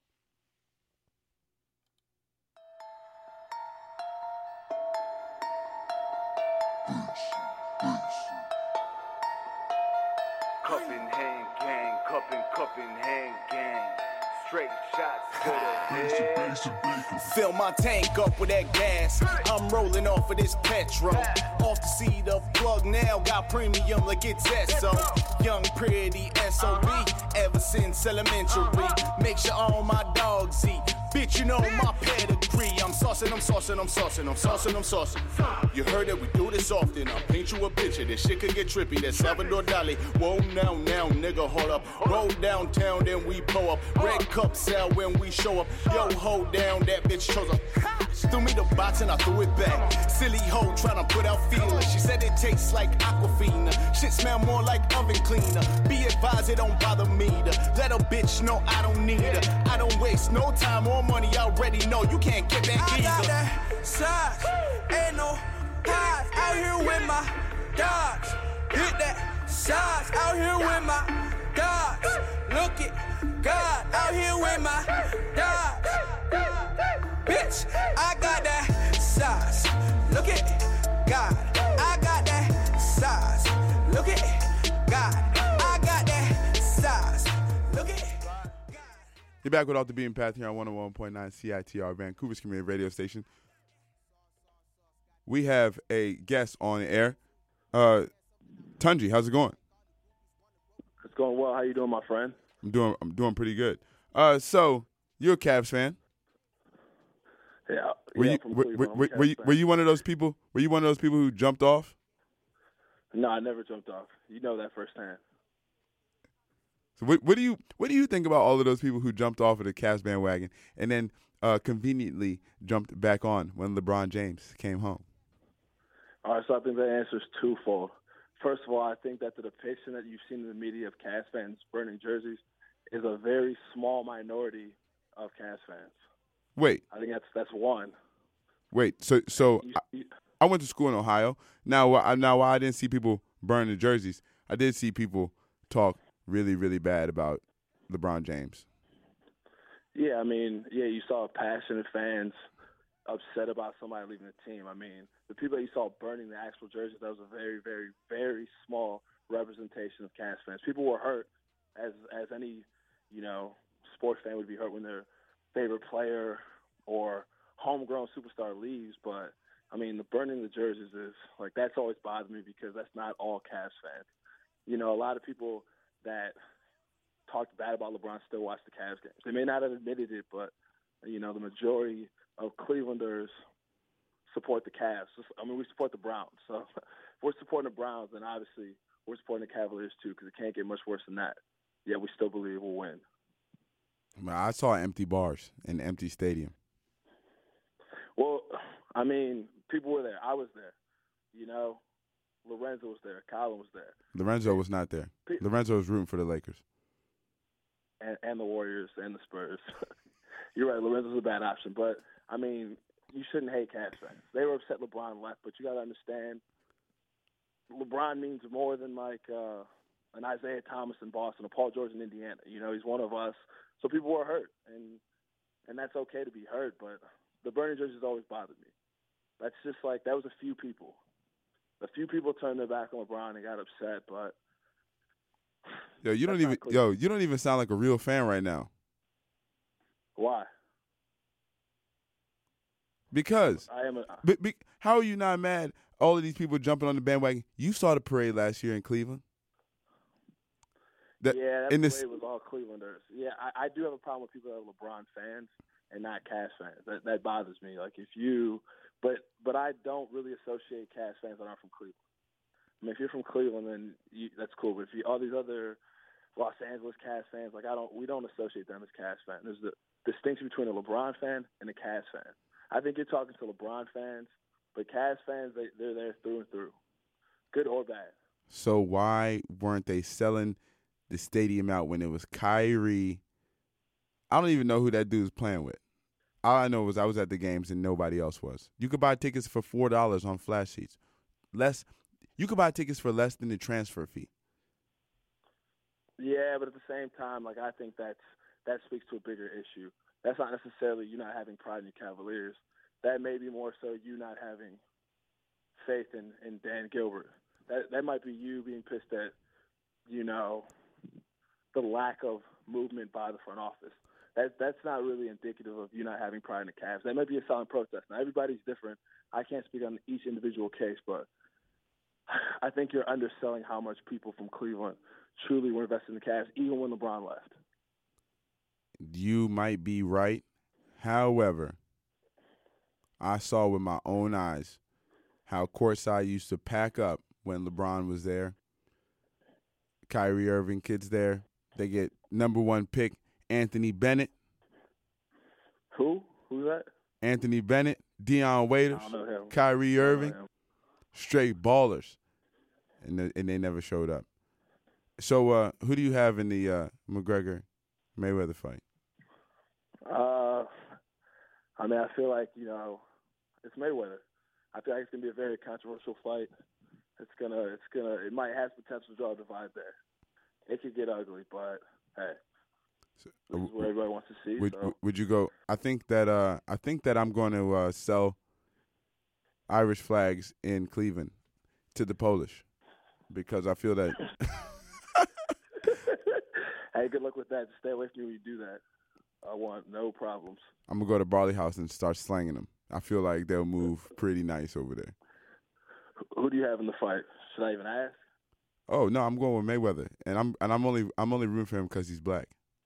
Speaker 13: Cup in hand gang. Straight shots to the head. Fill my tank up with that gas. I'm rolling off of this petrol. Off the seat of plug now. Got premium like it's SO. Young pretty SOB. Ever since elementary. Make sure all my dogs eat. Bitch, you know my pedigree. I'm saucing. You heard that we do this often. I'll paint you a picture. This shit can get trippy. That Salvador Dali. Whoa, now, nigga, hold up. Roll downtown, then we blow up. Red cup sell when we show up. Yo, hold down, that bitch chose up. Threw me the box and I threw it back. Silly hoe tryna put out feelers. She said it tastes like Aquafina. Shit smell more like oven cleaner. Be advised it don't bother me to let a bitch know I don't need her. I don't waste no time or money. I already know you can't get that either. I got that size. Ain't no highs. Out here with my dogs. Hit that size. Out here with my dogs. Look at God. Out here with my dogs. Bitch, I got that size. Look at God. I got that size. Look at God. I got that size. Look at God.
Speaker 7: You're back with Off the Beaten Path here on 101.9 CITR, Vancouver's community radio station. We have a guest on the air. Tunji, how's it going?
Speaker 14: It's going well. How you doing, my friend?
Speaker 7: I'm doing pretty good. So you're a Cavs fan?
Speaker 14: Yeah.
Speaker 7: Were you one of those people? Were you one of those people who jumped off?
Speaker 14: No, I never jumped off. You know that firsthand.
Speaker 7: So what do you think about all of those people who jumped off of the Cavs bandwagon and then conveniently jumped back on when LeBron James came home?
Speaker 14: All right, so I think the answer is twofold. First of all, I think that the depiction that you've seen in the media of Cavs fans burning jerseys is a very small minority of Cavs fans.
Speaker 7: Wait.
Speaker 14: I think that's one.
Speaker 7: Wait. So I went to school in Ohio. Now while I didn't see people burn the jerseys, I did see people talk really, really bad about LeBron James.
Speaker 14: Yeah, I mean, you saw passionate fans upset about somebody leaving the team. I mean, the people that you saw burning the actual jerseys, that was a very, very, very small representation of Cavs fans. People were hurt, as any, sports fan would be hurt when their favorite player or homegrown superstar leaves. But, I mean, the burning the jerseys is, that's always bothered me because that's not all Cavs fans. A lot of people that talked bad about LeBron still watch the Cavs games. They may not have admitted it, but, the majority of Clevelanders support the Cavs. I mean, we support the Browns. So if we're supporting the Browns, then obviously we're supporting the Cavaliers too, because it can't get much worse than that. Yet we still believe we'll win.
Speaker 7: I saw empty bars in an empty stadium.
Speaker 14: Well, I mean, people were there. I was there. Lorenzo was there. Colin was there.
Speaker 7: Lorenzo was not there. Lorenzo was rooting for the Lakers.
Speaker 14: And the Warriors and the Spurs. You're right. Lorenzo's a bad option. But, I mean, you shouldn't hate Cavs fans. They were upset LeBron left, but you got to understand LeBron means more than an Isaiah Thomas in Boston or Paul George in Indiana. He's one of us. So people were hurt, and that's okay to be hurt. But the burning jerseys always bothered me. That's just that was a few people. A few people turned their back on LeBron and got upset, but
Speaker 7: you don't even sound like a real fan right now.
Speaker 14: Why?
Speaker 7: Because
Speaker 14: I am.
Speaker 7: How are you not mad? All of these people jumping on the bandwagon. You saw the parade last year in Cleveland.
Speaker 14: That parade was all Clevelanders. Yeah, I do have a problem with people that are LeBron fans and not Cavs fans. That bothers me. But I don't really associate Cavs fans that aren't from Cleveland. I mean, if you're from Cleveland, then that's cool. But if all these other Los Angeles Cavs fans, we don't associate them as Cavs fans. There's the distinction between a LeBron fan and a Cavs fan. I think you're talking to LeBron fans, but Cavs fans, they're there through and through, good or bad.
Speaker 7: So why weren't they selling the stadium out when it was Kyrie? I don't even know who that dude was playing with. All I know was I was at the games and nobody else was. You could buy tickets for $4 on flash seats. You could buy tickets for less than the transfer fee.
Speaker 14: Yeah, but at the same time, like, I think that speaks to a bigger issue. That's not necessarily you not having pride in your Cavaliers. That may be more so you not having faith in Dan Gilbert. That might be you being pissed at, you know, the lack of movement by the front office. That's not really indicative of you not having pride in the Cavs. That might be a silent protest. Now, everybody's different. I can't speak on each individual case, but I think you're underselling how much people from Cleveland truly were invested in the Cavs, even when LeBron left.
Speaker 7: You might be right. However, I saw with my own eyes how courtside used to pack up when LeBron was there. Kyrie Irving kids there. They get number 1 pick, Anthony Bennett.
Speaker 14: Who? Who's that?
Speaker 7: Anthony Bennett, Deion Waiters,
Speaker 14: I don't know him.
Speaker 7: Kyrie
Speaker 14: I don't know
Speaker 7: Irving.
Speaker 14: him.
Speaker 7: Straight ballers. And they never showed up. So who do you have in the McGregor-Mayweather fight?
Speaker 14: I mean, I feel like, you know, it's Mayweather. I feel like it's gonna be a very controversial fight. It might have potential to draw a divide there. It could get ugly, but hey, this is what everybody wants to see.
Speaker 7: Would you go? I think that I'm going to sell Irish flags in Cleveland to the Polish because I feel that.
Speaker 14: Hey, good luck with that. Just stay away from me when you do that. I want no problems.
Speaker 7: I'm gonna go to Barley House and start slanging them. I feel like they'll move pretty nice over there.
Speaker 14: Who do you have in the fight? Should I even ask?
Speaker 7: Oh no, I'm going with Mayweather, and I'm only rooting for him because he's black.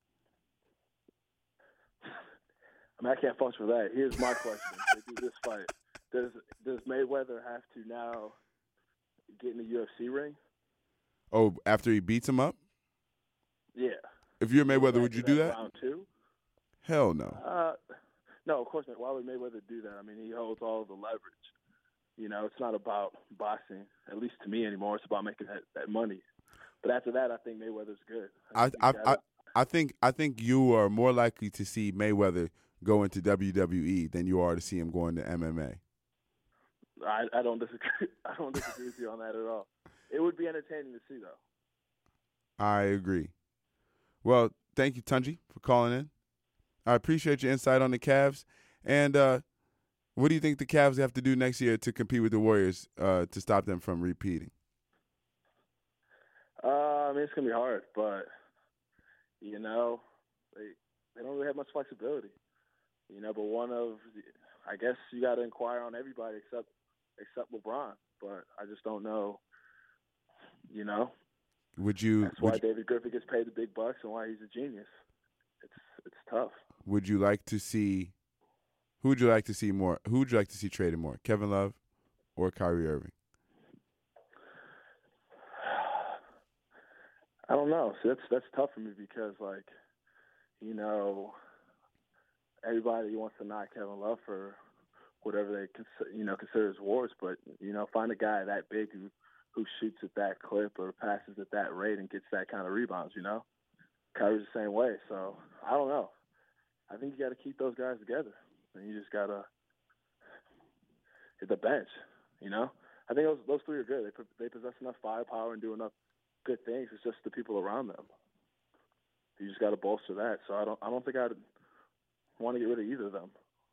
Speaker 14: I mean, I can't function for that. Here's my question: they do this fight. Does Mayweather have to now get in the UFC ring?
Speaker 7: Oh, after he beats him up?
Speaker 14: Yeah.
Speaker 7: If you're Mayweather, would you do that?
Speaker 14: Round 2?
Speaker 7: Hell no.
Speaker 14: No, of course not. Why would Mayweather do that? I mean, he holds all of the leverage. You know, it's not about boxing, at least to me anymore. It's about making that money. But after that, I think Mayweather's good.
Speaker 7: I think you are more likely to see Mayweather go into WWE than you are to see him go into MMA.
Speaker 14: I don't disagree. I don't disagree with you on that at all. It would be entertaining to see, though.
Speaker 7: I agree. Well, thank you, Tunji, for calling in. I appreciate your insight on the Cavs. And what do you think the Cavs have to do next year to compete with the Warriors to stop them from repeating?
Speaker 14: I mean, it's going to be hard, but, you know, they don't really have much flexibility. You know, but I guess you got to inquire on everybody except LeBron. But I just don't know, you know. That's why David Griffin gets paid the big bucks and why he's a genius. It's tough.
Speaker 7: Would you like to see? Who would you like to see more? Who would you like to see traded more, Kevin Love or Kyrie Irving?
Speaker 14: I don't know. So that's tough for me because, like, you know, everybody wants to knock Kevin Love for whatever they consider his awards, but you know, find a guy that big who shoots at that clip or passes at that rate and gets that kind of rebounds, you know? Kyrie's the same way. So, I don't know. I think you got to keep those guys together. And you just got to hit the bench, you know? I think those three are good. They possess enough firepower and do enough good things. It's just the people around them. You just got to bolster that. So, I don't think I'd want to get rid of either of them.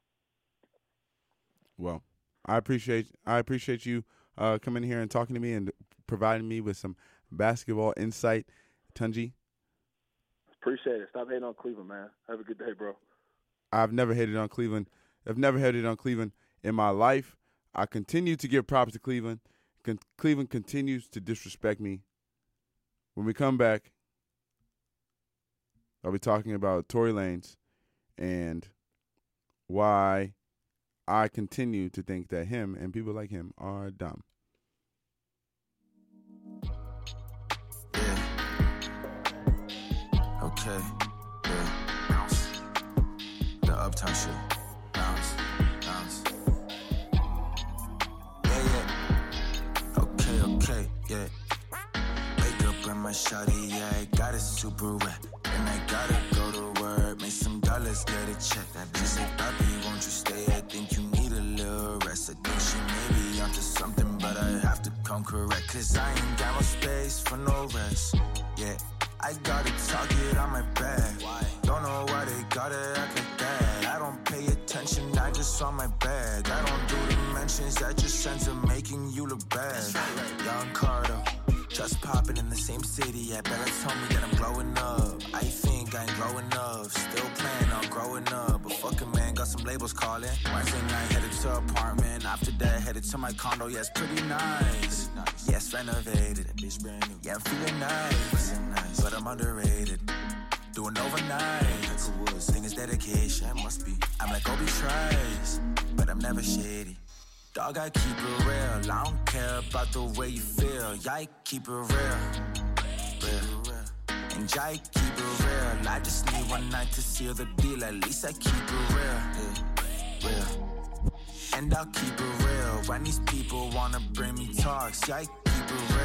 Speaker 7: Well, I appreciate you coming here and talking to me and providing me with some basketball insight, Tunji.
Speaker 14: Appreciate it. Stop hating on Cleveland, man. Have a good day, bro.
Speaker 7: I've never hated on Cleveland. I've never hated on Cleveland in my life. I continue to give props to Cleveland. Cleveland continues to disrespect me. When we come back, I'll be talking about Tory Lanez and why I continue to think that him and people like him are dumb.
Speaker 15: Okay, yeah. The uptown shit. Bounce. Yeah. Okay, yeah. Wake up, grab my shawty, yeah, I got it super wet. And I gotta go to work, make some dollars, get a check. She said, papi, won't you stay? I think you need a little rest. I think she may be onto something, but I have to come correct. Cause I ain't got no space for no rest. Yeah, I gotta talk it on my bag. Don't know why they gotta act like that. I don't pay attention, I just saw my bag. I don't do the mentions, I just sense of making you look bad. Young Cardo, just popping in the same city. I better tell me that I'm glowing up. I think I ain't glowing up. Still planning on growing up. But fucking man, got some labels calling. Wednesday night headed to apartment. After that headed to my condo. Yeah, it's pretty nice. Yes, renovated. Bitch brand new. Yeah, I'm feeling nice. But I'm underrated. Doing overnight. Thing is dedication. Must be. I'm like Obi Trice, but I'm never shady. Dog, I keep it real. I don't care about the way you feel. Yeah, I keep it real. And yeah, I keep it real. I just need one night to seal the deal. At least I keep it real. And I'll keep it real. When these people wanna bring me talks, yeah, I keep it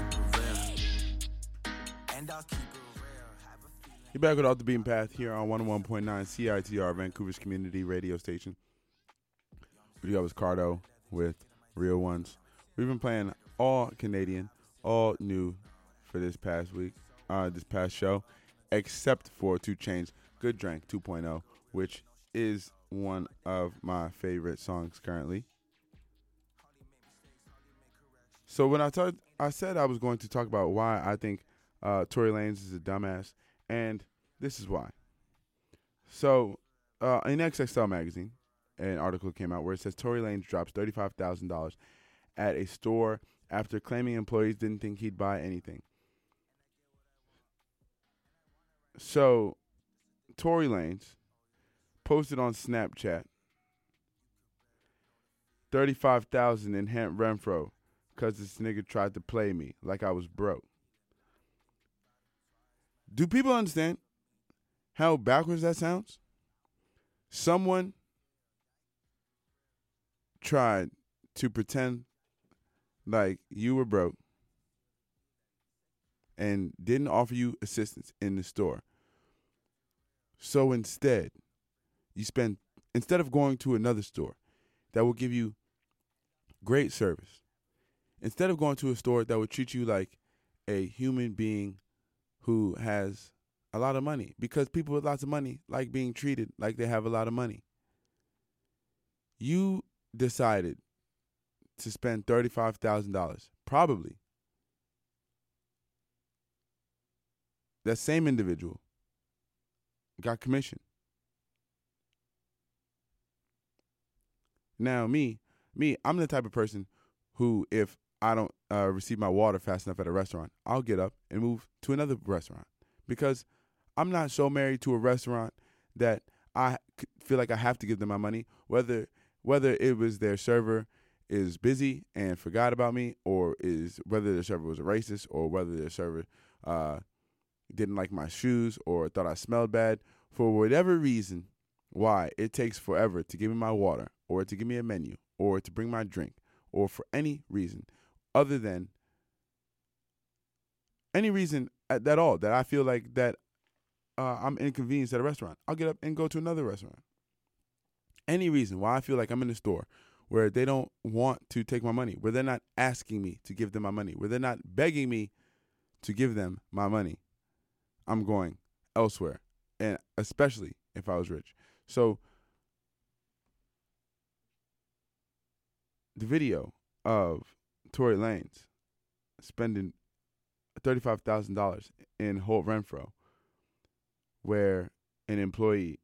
Speaker 15: real. And I'll keep it real.
Speaker 7: You're back with Off the Beaten Path here on 101.9 CITR, Vancouver's community radio station. Video was Cardo with Real Ones. We've been playing all Canadian, all new for this past week, this past show, except for 2 Chainz' Good Drank 2.0, which is one of my favorite songs currently. So when I said I was going to talk about why I think Tory Lanez is a dumbass, and this is why. So in XXL magazine, an article came out where it says Tory Lanez drops $35,000 at a store after claiming employees didn't think he'd buy anything. So Tory Lanez posted on Snapchat $35,000 in Hemp Renfro because this nigga tried to play me like I was broke. Do people understand how backwards that sounds? Someone tried to pretend like you were broke and didn't offer you assistance in the store. So instead of going to another store that will give you great service, instead of going to a store that would treat you like a human being who has a lot of money, because people with lots of money like being treated like they have a lot of money, you decided to spend $35,000, probably. That same individual got commission. Now, me, I'm the type of person who, if I don't receive my water fast enough at a restaurant, I'll get up and move to another restaurant, because I'm not so married to a restaurant that I feel like I have to give them my money, whether it was their server is busy and forgot about me, or whether their server was a racist, or whether their server didn't like my shoes or thought I smelled bad. For whatever reason, why it takes forever to give me my water, or to give me a menu, or to bring my drink, or for any reason other than any reason at all that I feel like that I'm inconvenienced at a restaurant, I'll get up and go to another restaurant. Any reason why I feel like I'm in a store where they don't want to take my money, where they're not asking me to give them my money, where they're not begging me to give them my money, I'm going elsewhere, and especially if I was rich. So the video of Tory Lanez spending $35,000 in Holt Renfro, where an employee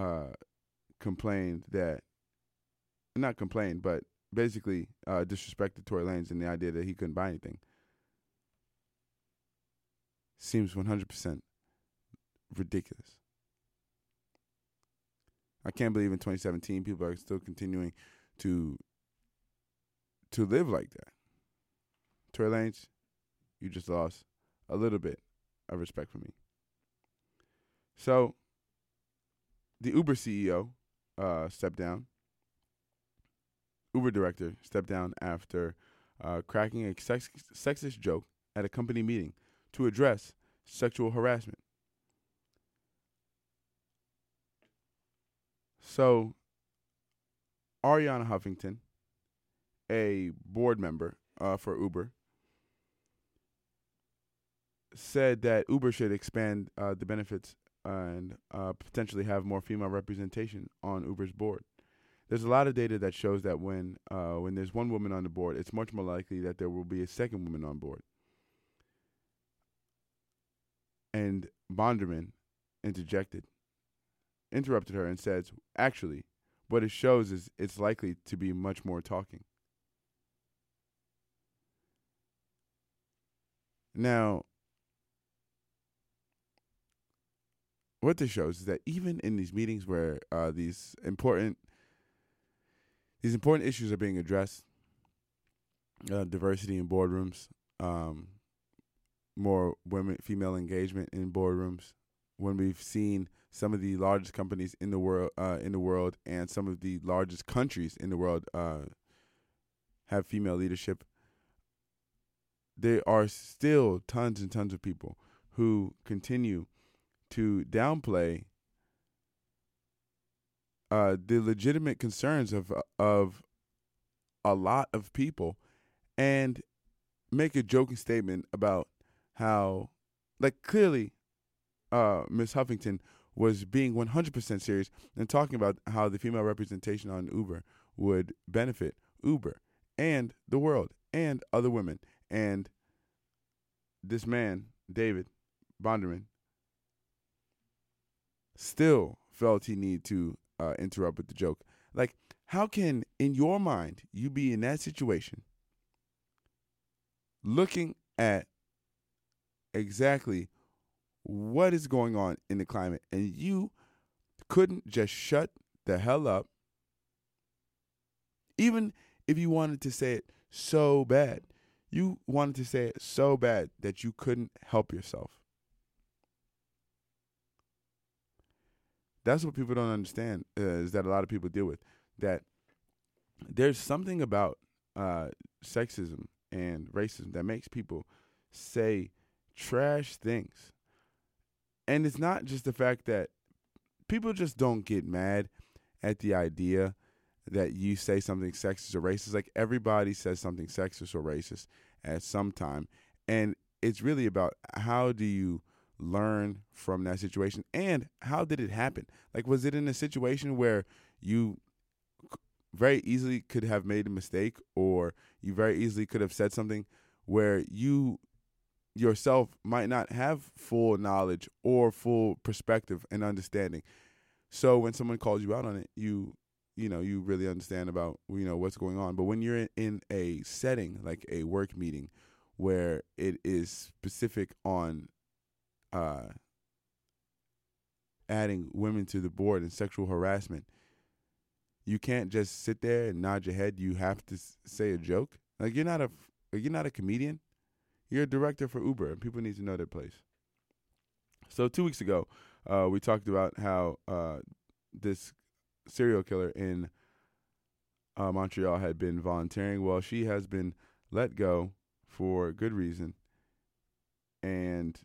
Speaker 7: basically disrespected Tory Lanez and the idea that he couldn't buy anything, seems 100% ridiculous. I can't believe in 2017 people are still continuing to live like that. Tory Lanez, you just lost a little bit of respect for me. So, the Uber CEO stepped down. Uber director stepped down after cracking a sexist joke at a company meeting to address sexual harassment. So, Ariana Huffington, a board member for Uber, said that Uber should expand the benefits and potentially have more female representation on Uber's board. There's a lot of data that shows that when there's one woman on the board, it's much more likely that there will be a second woman on board. And Bonderman interrupted her and says, actually, what it shows is it's likely to be much more talking. Now, what this shows is that even in these meetings where these important issues are being addressed, diversity in boardrooms, more female engagement in boardrooms, when we've seen some of the largest companies in the world and some of the largest countries in the world have female leadership, there are still tons and tons of people who continue to downplay the legitimate concerns of a lot of people and make a joking statement about how, like, clearly Ms. Huffington was being 100% serious and talking about how the female representation on Uber would benefit Uber and the world and other women. And this man, David Bonderman, still felt he needed to interrupt with the joke. Like, how can, in your mind, you be in that situation looking at exactly what is going on in the climate and you couldn't just shut the hell up, even if you wanted to say it so bad? You wanted to say it so bad that you couldn't help yourself. That's what people don't understand, is that a lot of people deal with, that there's something about sexism and racism that makes people say trash things. And it's not just the fact that people just don't get mad at the idea that you say something sexist or racist. Like, everybody says something sexist or racist at some time. And it's really about how do you learn from that situation and how did it happen? Like, was it in a situation where you very easily could have made a mistake, or you very easily could have said something where you yourself might not have full knowledge or full perspective and understanding? So when someone calls you out on it, you really understand about, what's going on. But when you're in a setting like a work meeting where it is specific on adding women to the board and sexual harassment, you can't just sit there and nod your head. You have to say a joke. Like, you're not a comedian. You're a director for Uber, and people need to know their place. So 2 weeks ago, we talked about how this serial killer in Montreal had been volunteering. Well, she has been let go for good reason. And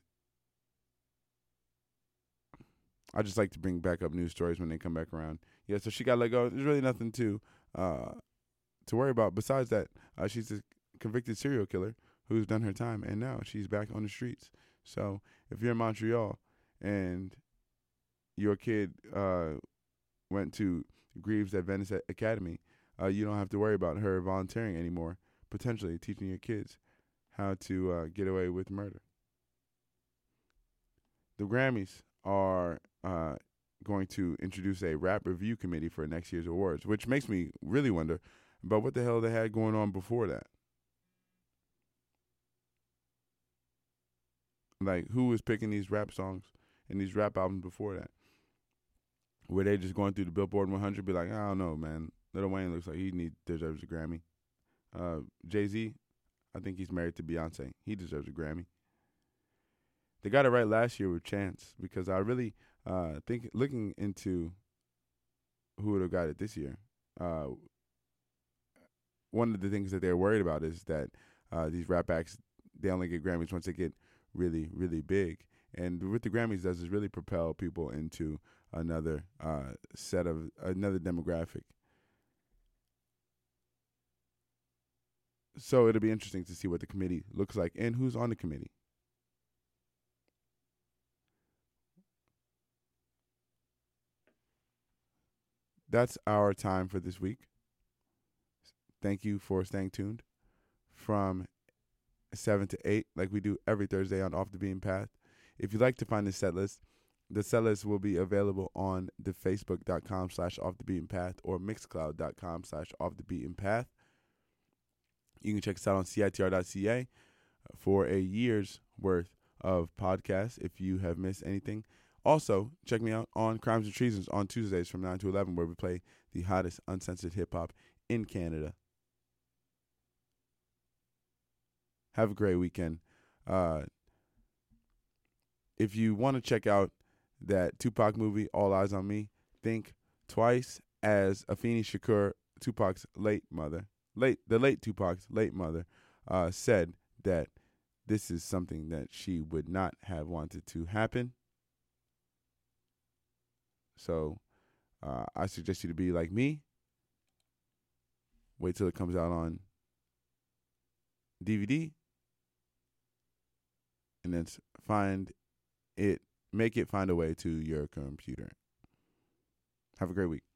Speaker 7: I just like to bring back up news stories when they come back around. Yeah, so she got let go. There's really nothing to worry about. Besides that, she's a convicted serial killer who's done her time, and now she's back on the streets. So if you're in Montreal and your kid went to Greaves Adventist Academy, you don't have to worry about her volunteering anymore, potentially teaching your kids how to get away with murder. The Grammys are going to introduce a rap review committee for next year's awards, which makes me really wonder about what the hell they had going on before that. Like, who was picking these rap songs and these rap albums before that? Were they just going through the Billboard 100, be like, I don't know, man, Lil Wayne looks like he deserves a Grammy. Jay-Z, I think he's married to Beyonce. He deserves a Grammy. They got it right last year with Chance, because I really think, looking into who would have got it this year, one of the things that they're worried about is that these rap acts, they only get Grammys once they get really, really big. And what the Grammys does is really propel people into another another demographic. So it'll be interesting to see what the committee looks like and who's on the committee. That's our time for this week. Thank you for staying tuned from 7 to 8, like we do every Thursday on Off the Beaten Path. If you'd like to find the set list will be available on the facebook.com/offthebeatenpath or mixcloud.com/offthebeatenpath. You can check us out on CITR.ca for a year's worth of podcasts if you have missed anything. Also, check me out on Crimes and Treasons on Tuesdays from 9 to 11, where we play the hottest uncensored hip-hop in Canada. Have a great weekend. If you want to check out that Tupac movie, All Eyes on Me, think twice, as Afeni Shakur, Tupac's late Tupac's late mother, said that this is something that she would not have wanted to happen. So I suggest you to be like me. Wait till it comes out on DVD. And then make it find a way to your computer. Have a great week.